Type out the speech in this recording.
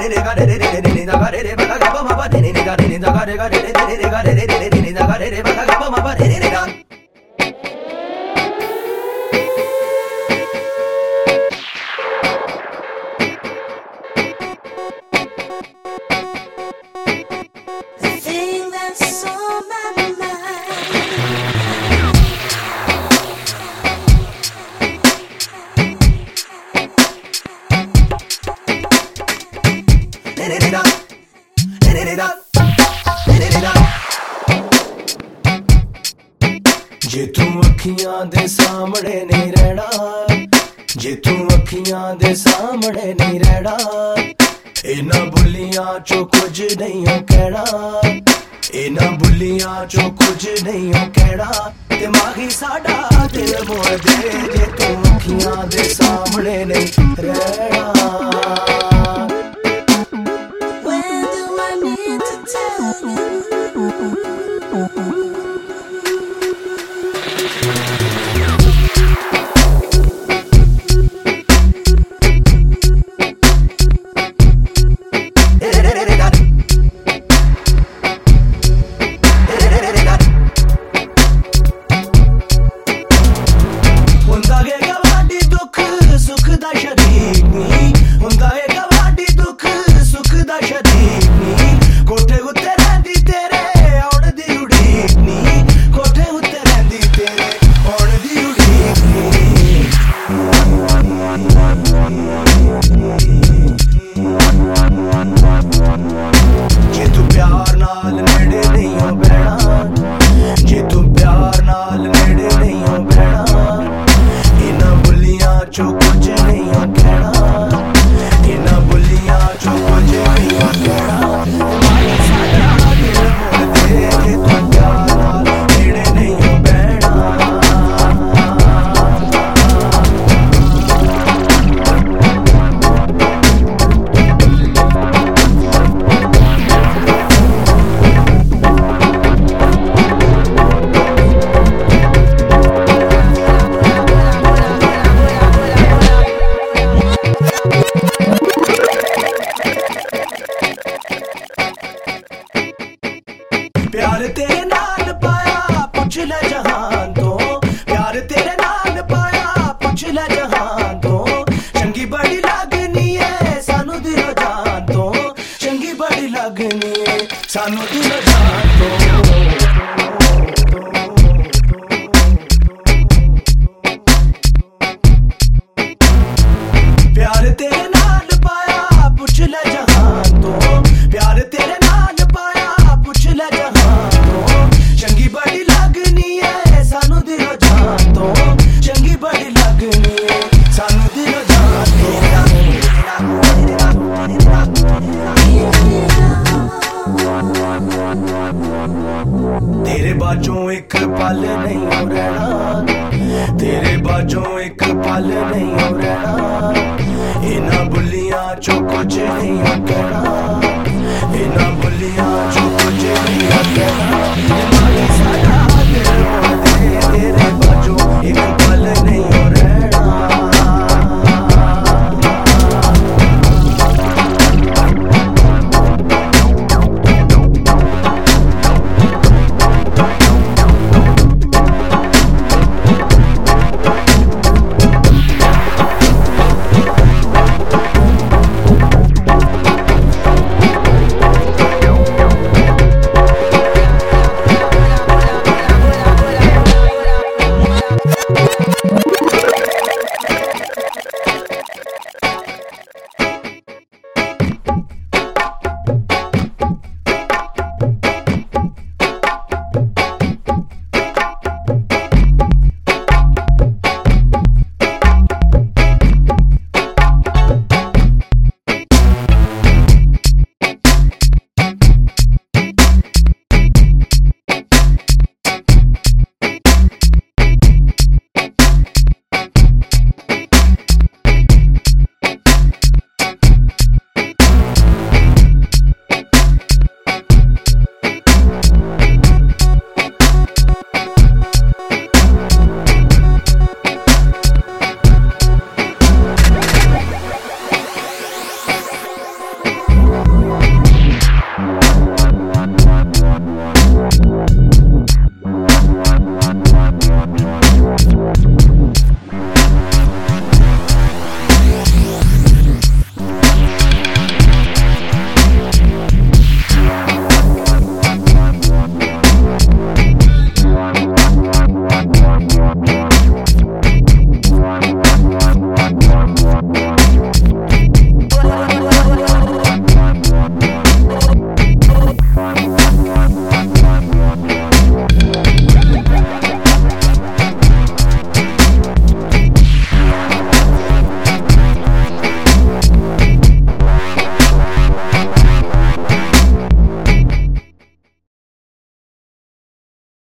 जे तू अखियां दे सामने नहीं रहना, जे तू अखियां दे सामने नहीं रहना, इना बुलियां चो कुछ नहीं हो कहना, इना बुलियां चो कुछ नहीं हो कहना। दिमागी साडा दिल मोड़ दे जे तू अखियां दे सामने नहीं रहना। प्यार तेरे नाल पाया पुछ ले जहान तो, प्यार तेरे नाल पाया पुछ ले जहान तो, चंगी बड़ी लगनी है सानू दिलो जान तो, चंगी बड़ी लगनी है सानू दिलो जान तो। प्यार तेरे नाल पाया पुछ ले जहान तो, प्यार तेरे नाल पाया पुछ ले जहान तो, चंगी बड़ी लगनी है सानू दिलो जान तो, चंगी बड़ी लगनी है सानू दिलो जान तो। तेरे बाजों एक पल नहीं हो रहना, तेरे बाजों एक पल नहीं हो रहना, इना बुलियां चो कुछ नहीं हो कहना, इना बुलियां चो कुछ नहीं हो कहना।